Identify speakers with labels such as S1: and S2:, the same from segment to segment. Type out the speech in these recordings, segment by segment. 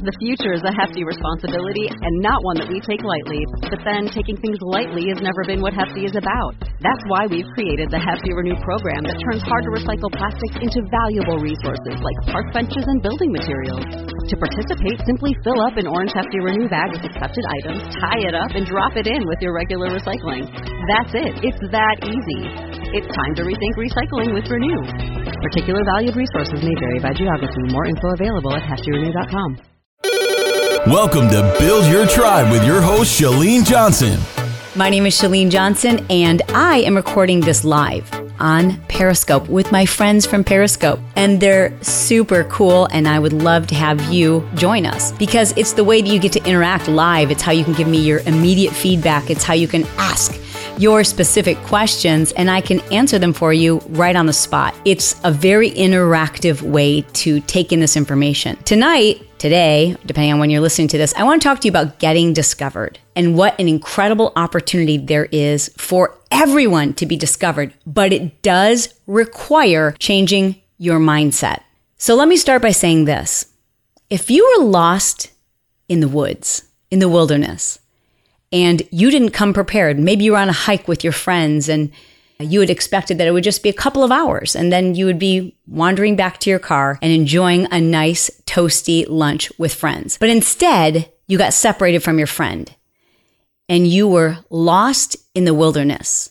S1: The future is a hefty responsibility and not one that we take lightly. But then taking things lightly has never been what Hefty is about. That's why we've created the Hefty Renew program that turns hard-to-recycle plastics into valuable resources like park benches and building materials. To participate, simply fill up an orange Hefty Renew bag with accepted items, tie it up, and drop it in with your regular recycling. That's it. It's that easy. It's time to rethink recycling with Renew. Particular valued resources may vary by geography. More info available at heftyrenew.com.
S2: Welcome to Build Your Tribe with your host, Chalene Johnson.
S3: My name is Chalene Johnson, and I am recording this live on Periscope with my friends from Periscope. And they're super cool, and I would love to have you join us because it's the way that you get to interact live. It's how you can give me your immediate feedback. It's how you can ask your specific questions, and I can answer them for you right on the spot. It's a very interactive way to take in this information. Today, depending on when you're listening to this, I want to talk to you about getting discovered and what an incredible opportunity there is for everyone to be discovered, but it does require changing your mindset. So let me start by saying this. If you were lost in the woods, in the wilderness, and you didn't come prepared, maybe you were on a hike with your friends and you had expected that it would just be a couple of hours and then you would be wandering back to your car and enjoying a nice toasty lunch with friends. But instead, you got separated from your friend and you were lost in the wilderness.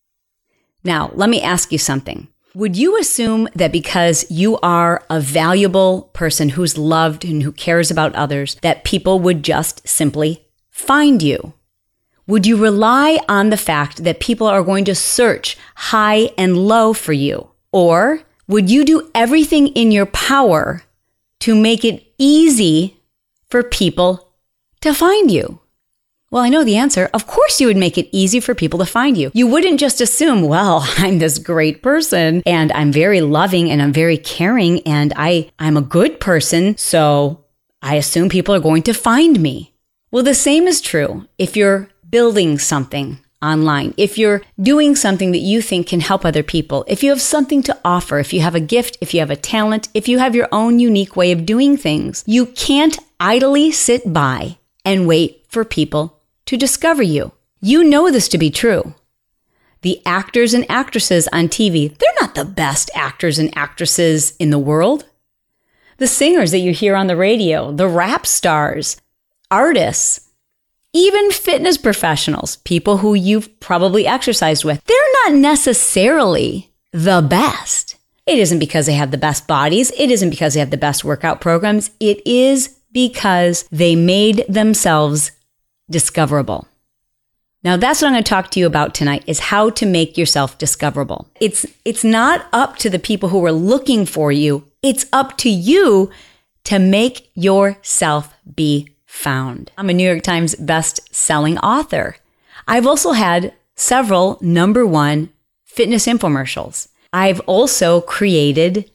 S3: Now, let me ask you something. Would you assume that because you are a valuable person who's loved and who cares about others, that people would just simply find you? Would you rely on the fact that people are going to search high and low for you? Or would you do everything in your power to make it easy for people to find you? Well, I know the answer. Of course you would make it easy for people to find you. You wouldn't just assume, well, I'm this great person and I'm very loving and I'm very caring and I'm a good person, so I assume people are going to find me. Well, the same is true if you're building something online, if you're doing something that you think can help other people, if you have something to offer, if you have a gift, if you have a talent, if you have your own unique way of doing things, you can't idly sit by and wait for people to discover you. You know this to be true. The actors and actresses on TV, they're not the best actors and actresses in the world. The singers that you hear on the radio, the rap stars, artists, even fitness professionals, people who you've probably exercised with, they're not necessarily the best. It isn't because they have the best bodies. It isn't because they have the best workout programs. It is because they made themselves discoverable. Now, that's what I'm going to talk to you about tonight, is how to make yourself discoverable. It's not up to the people who are looking for you. It's up to you to make yourself be found. I'm a New York Times best-selling author. I've also had several #1 fitness infomercials. I've also created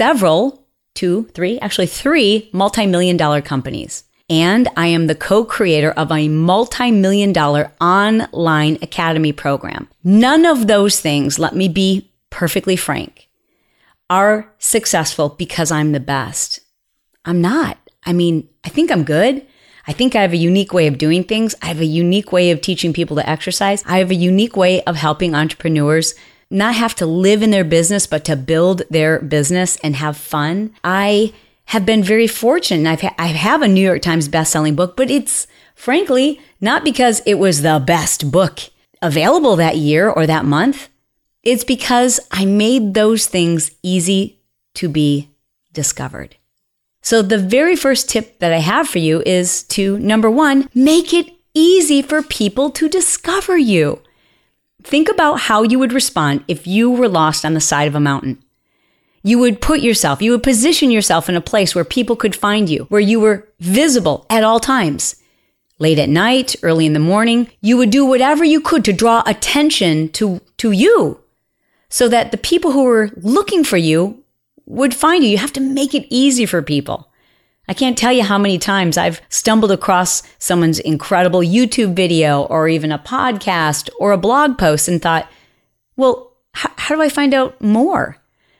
S3: three multi-million-dollar companies. And I am the co-creator of a multi-million-dollar online academy program. None of those things, let me be perfectly frank, are successful because I'm the best. I'm not. I think I'm good. I think I have a unique way of doing things. I have a unique way of teaching people to exercise. I have a unique way of helping entrepreneurs not have to live in their business, but to build their business and have fun. I have been very fortunate. I have a New York Times best-selling book, but it's frankly not because it was the best book available that year or that month. It's because I made those things easy to be discovered. So the very first tip that I have for you is to, #1, make it easy for people to discover you. Think about how you would respond if you were lost on the side of a mountain. You would position yourself in a place where people could find you, where you were visible at all times. Late at night, early in the morning, you would do whatever you could to draw attention to you so that the people who were looking for you would find you. You have to make it easy for people. I can't tell you how many times I've stumbled across someone's incredible YouTube video or even a podcast or a blog post and thought, well, how do I find out more?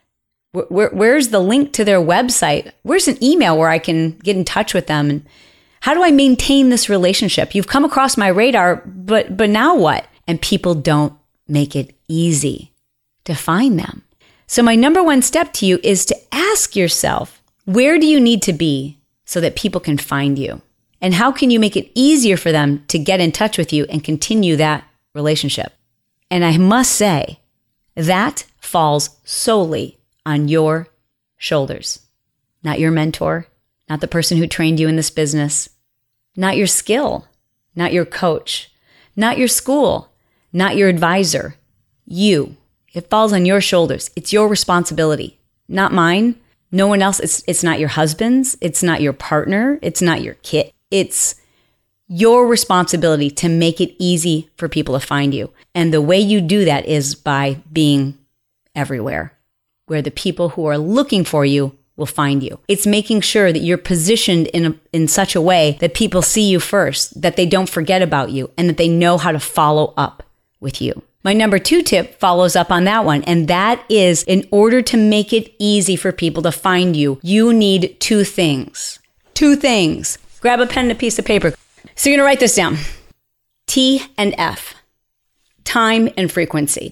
S3: Where's the link to their website? Where's an email where I can get in touch with them? And how do I maintain this relationship? You've come across my radar, but now what? And people don't make it easy to find them. So my number one step to you is to ask yourself, where do you need to be so that people can find you? And how can you make it easier for them to get in touch with you and continue that relationship? And I must say, that falls solely on your shoulders. Not your mentor, not the person who trained you in this business, not your skill, not your coach, not your school, not your advisor. You. It falls on your shoulders. It's your responsibility, not mine. No one else. It's not your husband's. It's not your partner. It's not your kid. It's your responsibility to make it easy for people to find you. And the way you do that is by being everywhere, where the people who are looking for you will find you. It's making sure that you're positioned in such a way that people see you first, that they don't forget about you, and that they know how to follow up with you. My number 2 tip follows up on that one, and that is, in order to make it easy for people to find you, you need 2 things. 2 things. Grab a pen and a piece of paper. So you're going to write this down. T and F. Time and frequency.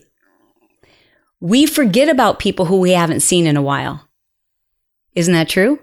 S3: We forget about people who we haven't seen in a while. Isn't that true?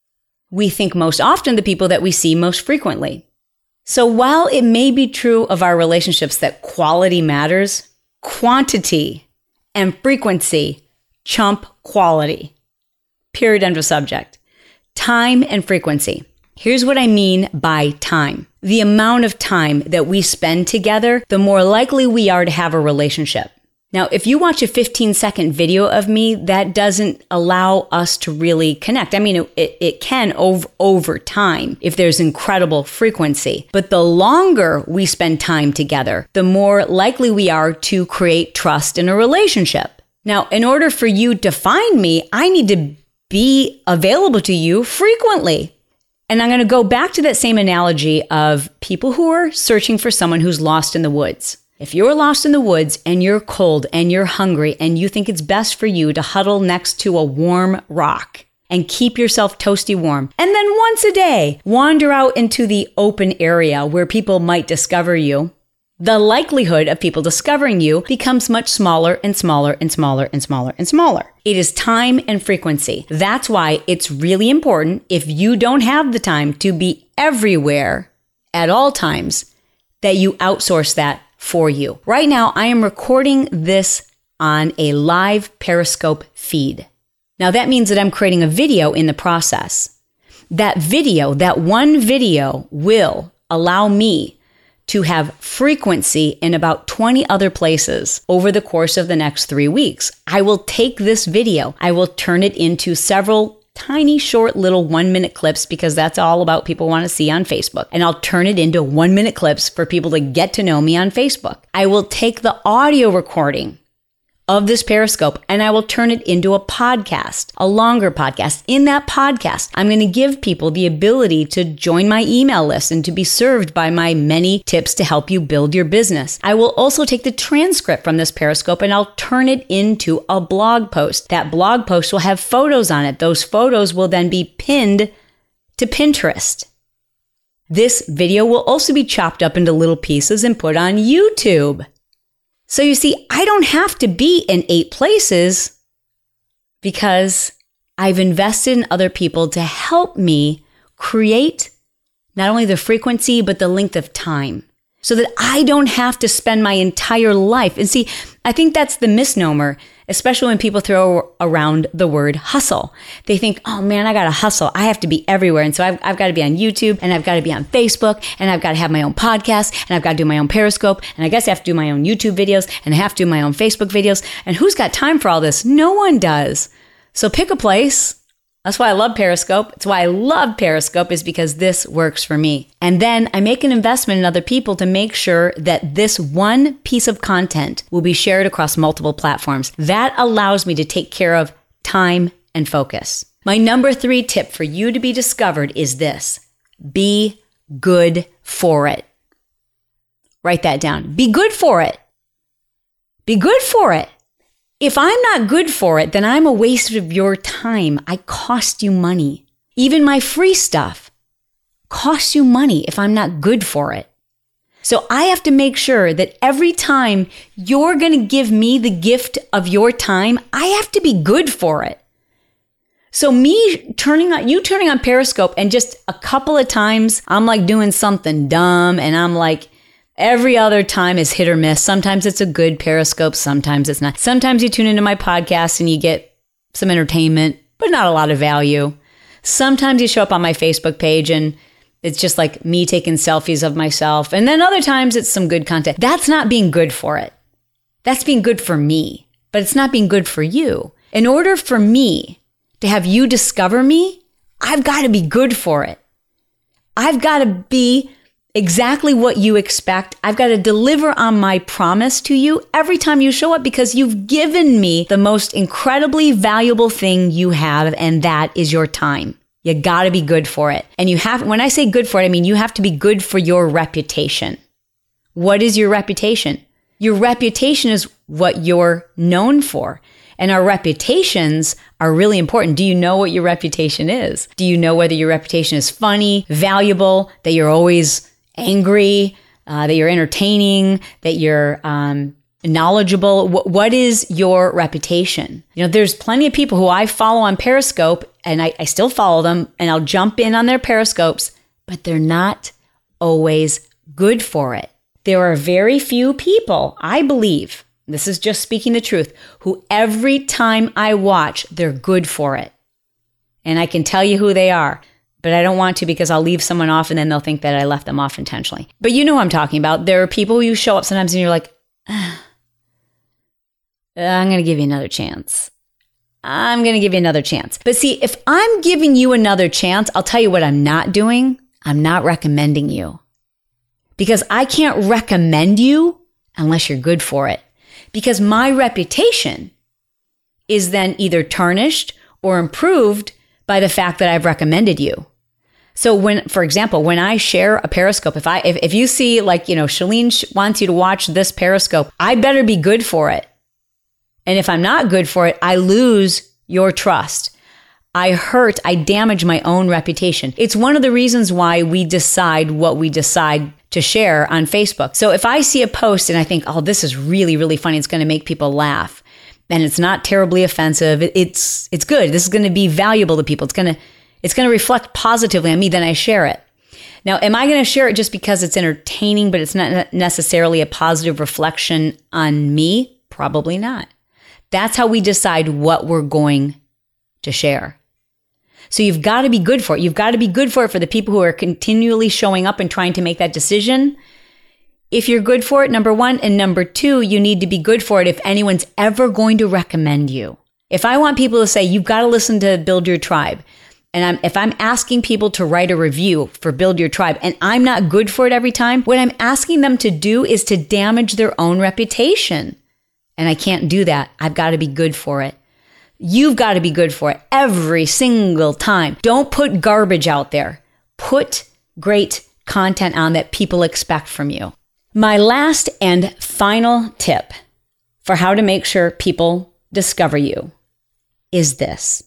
S3: We think most often the people that we see most frequently. So while it may be true of our relationships that quality matters, quantity and frequency trump quality. Period, end of subject. Time and frequency. Here's what I mean by time. The amount of time that we spend together, the more likely we are to have a relationship. Now, if you watch a 15-second video of me, that doesn't allow us to really connect. I mean, it can over time if there's incredible frequency. But the longer we spend time together, the more likely we are to create trust in a relationship. Now, in order for you to find me, I need to be available to you frequently. And I'm going to go back to that same analogy of people who are searching for someone who's lost in the woods. If you're lost in the woods and you're cold and you're hungry and you think it's best for you to huddle next to a warm rock and keep yourself toasty warm, and then once a day wander out into the open area where people might discover you, the likelihood of people discovering you becomes much smaller and smaller and smaller and smaller and smaller. It is time and frequency. That's why it's really important, if you don't have the time to be everywhere at all times, that you outsource that for you. Right now, I am recording this on a live Periscope feed. Now, that means that I'm creating a video in the process. That video, that one video, will allow me to have frequency in about 20 other places over the course of the next 3 weeks. I will take this video, I will turn it into several tiny, short, little 1-minute clips, because that's all about people want to see on Facebook. And I'll turn it into 1-minute clips for people to get to know me on Facebook. I will take the audio recording of this Periscope and I will turn it into a podcast, a longer podcast. In that podcast, I'm going to give people the ability to join my email list and to be served by my many tips to help you build your business. I will also take the transcript from this Periscope and I'll turn it into a blog post. That blog post will have photos on it. Those photos will then be pinned to Pinterest. This video will also be chopped up into little pieces and put on YouTube. So you see, I don't have to be in 8 places because I've invested in other people to help me create not only the frequency, but the length of time so that I don't have to spend my entire life. And see, I think that's the misnomer, especially when people throw around the word hustle. They think, oh man, I got to hustle. I have to be everywhere. And so I've got to be on YouTube and I've got to be on Facebook and I've got to have my own podcast and I've got to do my own Periscope. And I guess I have to do my own YouTube videos and I have to do my own Facebook videos. And who's got time for all this? No one does. So pick a place. That's why I love Periscope. It's why I love Periscope, is because this works for me. And then I make an investment in other people to make sure that this one piece of content will be shared across multiple platforms. That allows me to take care of time and focus. My number 3 tip for you to be discovered is this: be good for it. Write that down. Be good for it. Be good for it. If I'm not good for it, then I'm a waste of your time. I cost you money. Even my free stuff costs you money if I'm not good for it. So I have to make sure that every time you're going to give me the gift of your time, I have to be good for it. So you turning on Periscope and just a couple of times I'm like doing something dumb and I'm like, every other time is hit or miss. Sometimes it's a good Periscope, sometimes it's not. Sometimes you tune into my podcast and you get some entertainment, but not a lot of value. Sometimes you show up on my Facebook page and it's just like me taking selfies of myself. And then other times it's some good content. That's not being good for it. That's being good for me, but it's not being good for you. In order for me to have you discover me, I've got to be good for it. I've got to be exactly what you expect. I've got to deliver on my promise to you every time you show up because you've given me the most incredibly valuable thing you have, and that is your time. You got to be good for it. And when I say good for it, I mean you have to be good for your reputation. What is your reputation? Your reputation is what you're known for. And our reputations are really important. Do you know what your reputation is? Do you know whether your reputation is funny, valuable, that you're always angry, that you're entertaining, that you're knowledgeable? What is your reputation? You know, there's plenty of people who I follow on Periscope, and I still follow them, and I'll jump in on their Periscopes, but they're not always good for it. There are very few people, I believe, this is just speaking the truth, who every time I watch, they're good for it. And I can tell you who they are, but I don't want to because I'll leave someone off and then they'll think that I left them off intentionally. But you know what I'm talking about. There are people who you show up sometimes and you're like, I'm going to give you another chance. I'm going to give you another chance. But see, if I'm giving you another chance, I'll tell you what I'm not doing. I'm not recommending you. Because I can't recommend you unless you're good for it. Because my reputation is then either tarnished or improved by the fact that I've recommended you. So for example, when I share a Periscope, if you see like, Chalene wants you to watch this Periscope, I better be good for it. And if I'm not good for it, I lose your trust. I damage my own reputation. It's one of the reasons why we decide what we decide to share on Facebook. So if I see a post and I think, oh, this is really, really funny, it's going to make people laugh, and it's not terribly offensive, it's good, this is going to be valuable to people, it's going to reflect positively on me, then I share it. Now, am I going to share it just because it's entertaining, but it's not necessarily a positive reflection on me? Probably not. That's how we decide what we're going to share. So you've got to be good for it. You've got to be good for it for the people who are continually showing up and trying to make that decision. If you're good for it, number one. And number two, you need to be good for it if anyone's ever going to recommend you. If I want people to say, you've got to listen to Build Your Tribe, and if I'm asking people to write a review for Build Your Tribe, and I'm not good for it every time, what I'm asking them to do is to damage their own reputation. And I can't do that. I've got to be good for it. You've got to be good for it every single time. Don't put garbage out there. Put great content on that people expect from you. My last and final tip for how to make sure people discover you is this.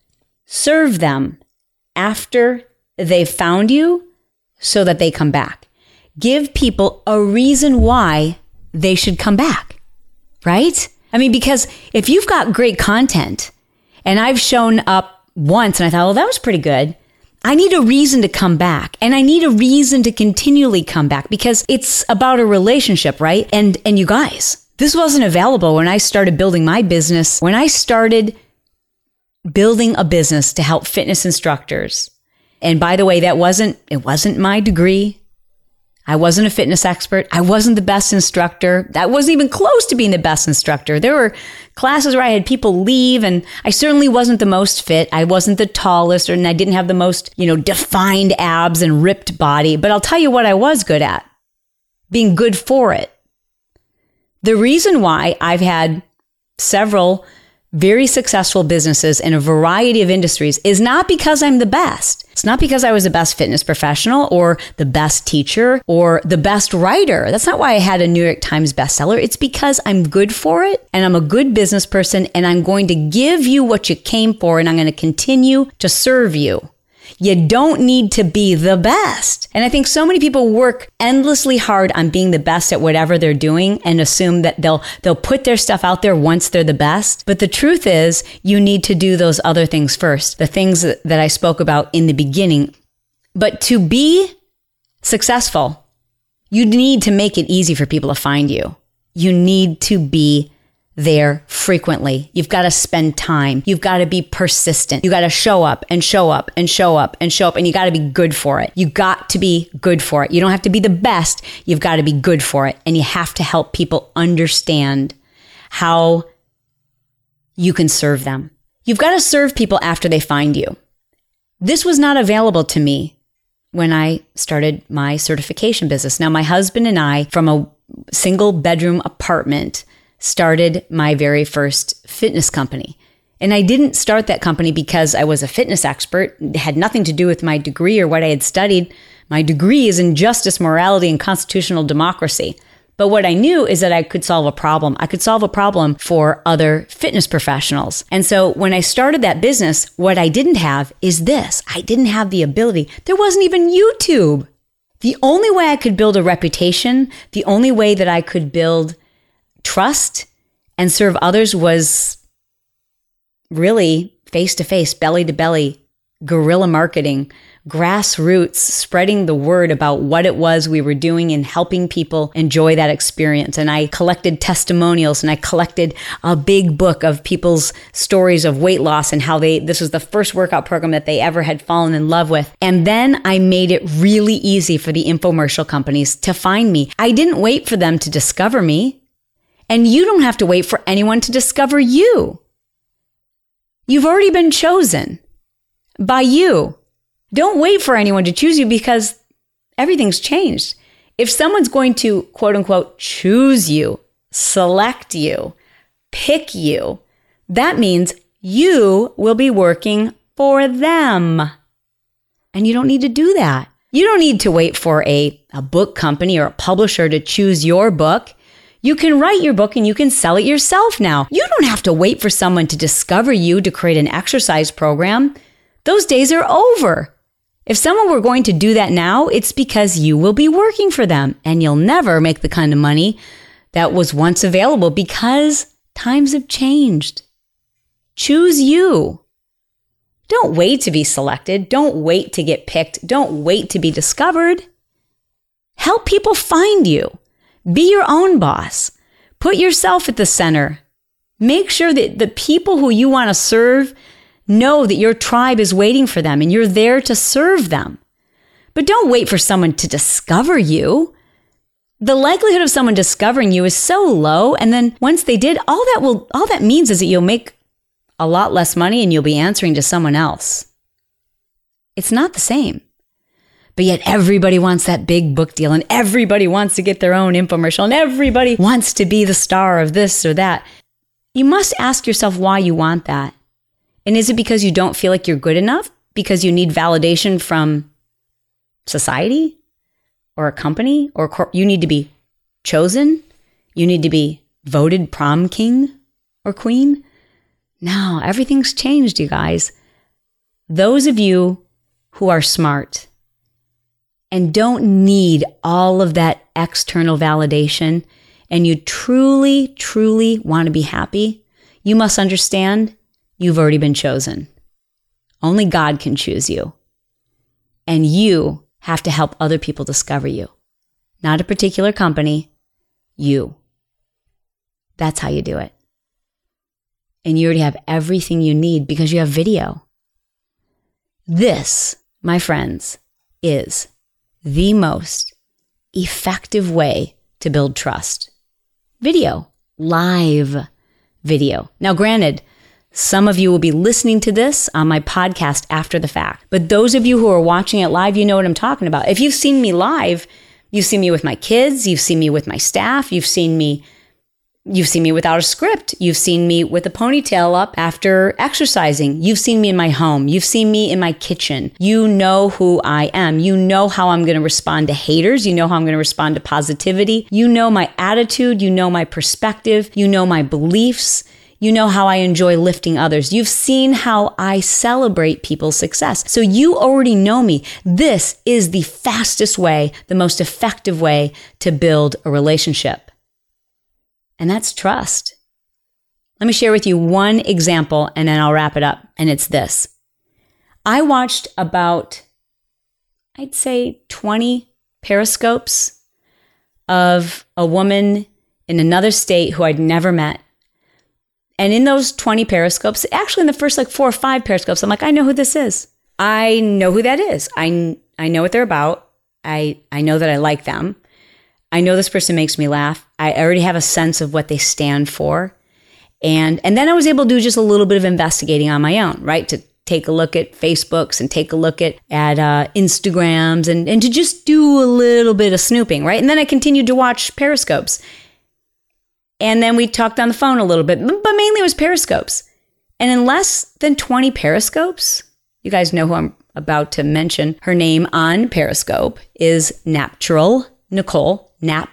S3: Serve them after they've found you so that they come back. Give people a reason why they should come back, right? I mean, because if you've got great content and I've shown up once and I thought, well, that was pretty good, I need a reason to come back, and I need a reason to continually come back because it's about a relationship, right? And you guys, this wasn't available when I started building my business. When I started building a business to help fitness instructors. And by the way, it wasn't my degree. I wasn't a fitness expert. I wasn't the best instructor. I wasn't even close to being the best instructor. There were classes where I had people leave, and I certainly wasn't the most fit. I wasn't the tallest, and I didn't have the most, defined abs and ripped body. But I'll tell you what I was good at, being good for it. The reason why I've had several very successful businesses in a variety of industries is not because I'm the best. It's not because I was the best fitness professional or the best teacher or the best writer. That's not why I had a New York Times bestseller. It's because I'm good for it and I'm a good business person and I'm going to give you what you came for and I'm going to continue to serve you. You don't need to be the best. And I think so many people work endlessly hard on being the best at whatever they're doing and assume that they'll put their stuff out there once they're the best. But the truth is, you need to do those other things first, the things that I spoke about in the beginning. But to be successful, you need to make it easy for people to find you. You need to be there frequently. You've got to spend time. You've got to be persistent. You got to show up and show up and show up and show up, and you got to be good for it. You got to be good for it. You don't have to be the best. You've got to be good for it. And you have to help people understand how you can serve them. You've got to serve people after they find you. This was not available to me when I started my certification business. Now, my husband and I, from a single bedroom apartment, started my very first fitness company. And I didn't start that company because I was a fitness expert. It had nothing to do with my degree or what I had studied. My degree is in justice, morality, and constitutional democracy. But what I knew is that I could solve a problem. I could solve a problem for other fitness professionals. And so when I started that business, what I didn't have is this. I didn't have the ability. There wasn't even YouTube. The only way I could build a reputation, the only way that I could build trust and serve others was really face-to-face, belly-to-belly, guerrilla marketing, grassroots, spreading the word about what it was we were doing and helping people enjoy that experience. And I collected testimonials and I collected a big book of people's stories of weight loss and how this was the first workout program that they ever had fallen in love with. And then I made it really easy for the infomercial companies to find me. I didn't wait for them to discover me. And you don't have to wait for anyone to discover you. You've already been chosen by you. Don't wait for anyone to choose you because everything's changed. If someone's going to, quote unquote, choose you, select you, pick you, that means you will be working for them. And you don't need to do that. You don't need to wait for a book company or a publisher to choose your book. You can write your book and you can sell it yourself now. You don't have to wait for someone to discover you to create an exercise program. Those days are over. If someone were going to do that now, it's because you will be working for them and you'll never make the kind of money that was once available because times have changed. Choose you. Don't wait to be selected. Don't wait to get picked. Don't wait to be discovered. Help people find you. Be your own boss. Put yourself at the center. Make sure that the people who you want to serve know that your tribe is waiting for them and you're there to serve them. But don't wait for someone to discover you. The likelihood of someone discovering you is so low. And then once they did, all that means is that you'll make a lot less money and you'll be answering to someone else. It's not the same. But yet everybody wants that big book deal and everybody wants to get their own infomercial and everybody wants to be the star of this or that. You must ask yourself why you want that. And is it because you don't feel like you're good enough? Because you need validation from society or a company or you need to be chosen? You need to be voted prom king or queen? No, everything's changed, you guys. Those of you who are smart and don't need all of that external validation, and you truly, truly want to be happy, you must understand you've already been chosen. Only God can choose you. And you have to help other people discover you. Not a particular company, you. That's how you do it. And you already have everything you need because you have video. This, my friends, is the most effective way to build trust. Video, live video. Now, granted, some of you will be listening to this on my podcast after the fact, but those of you who are watching it live, you know what I'm talking about. If you've seen me live, you've seen me with my kids, you've seen me with my staff, you've seen me You've seen me without a script. You've seen me with a ponytail up after exercising. You've seen me in my home. You've seen me in my kitchen. You know who I am. You know how I'm going to respond to haters. You know how I'm going to respond to positivity. You know my attitude. You know my perspective. You know my beliefs. You know how I enjoy lifting others. You've seen how I celebrate people's success. So you already know me. This is the fastest way, the most effective way to build a relationship. And that's trust. Let me share with you one example and then I'll wrap it up. And it's this. I watched about, I'd say 20 periscopes of a woman in another state who I'd never met. And in those 20 periscopes, actually in the first 4 or 5 periscopes, I'm like, I know who this is. I know who that is. I know what they're about. I know that I like them. I know this person makes me laugh. I already have a sense of what they stand for. And then I was able to do just a little bit of investigating on my own, right? To take a look at Facebooks and take a look at Instagrams and to just do a little bit of snooping, right? And then I continued to watch periscopes. And then we talked on the phone a little bit, but mainly it was periscopes. And in less than 20 periscopes, you guys know who I'm about to mention. Her name on Periscope is Natural Nicole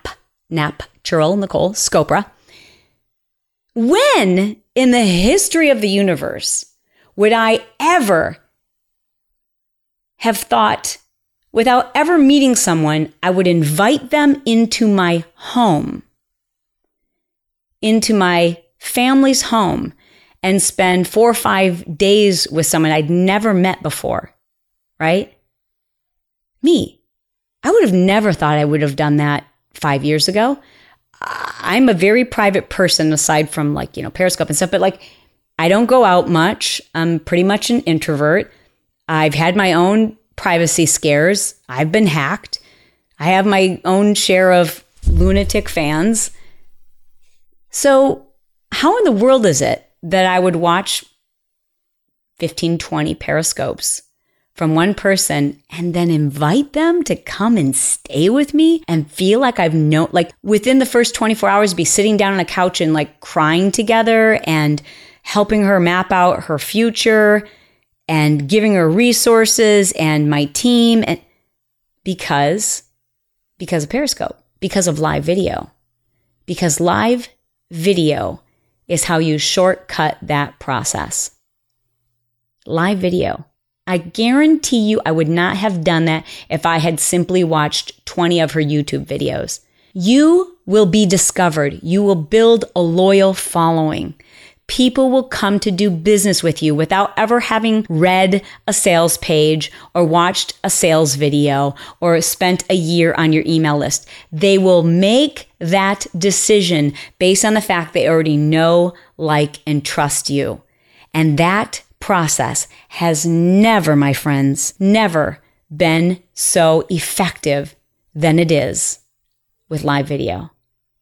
S3: Scopra. When in the history of the universe would I ever have thought, without ever meeting someone, I would invite them into my home, into my family's home, and spend 4 or 5 days with someone I'd never met before, right? Me. I would have never thought I would have done that 5 years ago. I'm a very private person aside from Periscope and stuff, but I don't go out much. I'm pretty much an introvert. I've had my own privacy scares. I've been hacked. I have my own share of lunatic fans. So how in the world is it that I would watch 15, 20 periscopes from one person and then invite them to come and stay with me and feel like I've known, within the first 24 hours, be sitting down on a couch and crying together and helping her map out her future and giving her resources and my team, and because of Periscope, because of live video, because live video is how you shortcut that process. Live video. I guarantee you I would not have done that if I had simply watched 20 of her YouTube videos. You will be discovered. You will build a loyal following. People will come to do business with you without ever having read a sales page or watched a sales video or spent a year on your email list. They will make that decision based on the fact they already know, like, and trust you. And that process has never, my friends, never been so effective than it is with live video.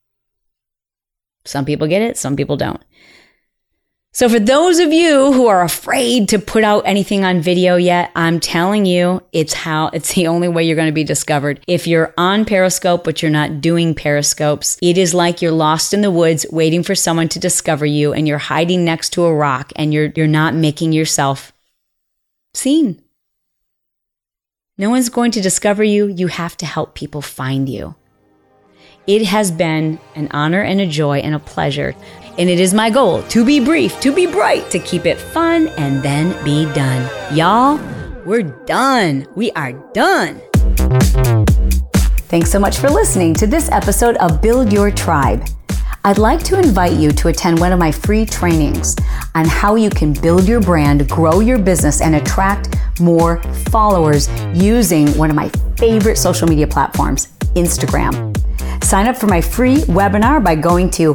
S3: Some people get it, some people don't. So for those of you who are afraid to put out anything on video yet, I'm telling you, it's the only way you're going to be discovered. If you're on Periscope, but you're not doing Periscopes, it is like you're lost in the woods waiting for someone to discover you, and you're hiding next to a rock and you're not making yourself seen. No one's going to discover you. You have to help people find you. It has been an honor and a joy and a pleasure. And it is my goal to be brief, to be bright, to keep it fun, and then be done. Y'all, we're done. We are done. Thanks so much for listening to this episode of Build Your Tribe. I'd like to invite you to attend one of my free trainings on how you can build your brand, grow your business, and attract more followers using one of my favorite social media platforms, Instagram. Sign up for my free webinar by going to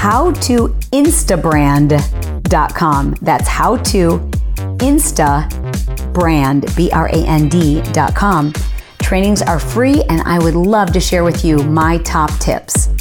S3: howtoinstabrand.com. That's howtoinstabrand.com. Trainings are free, and I would love to share with you my top tips.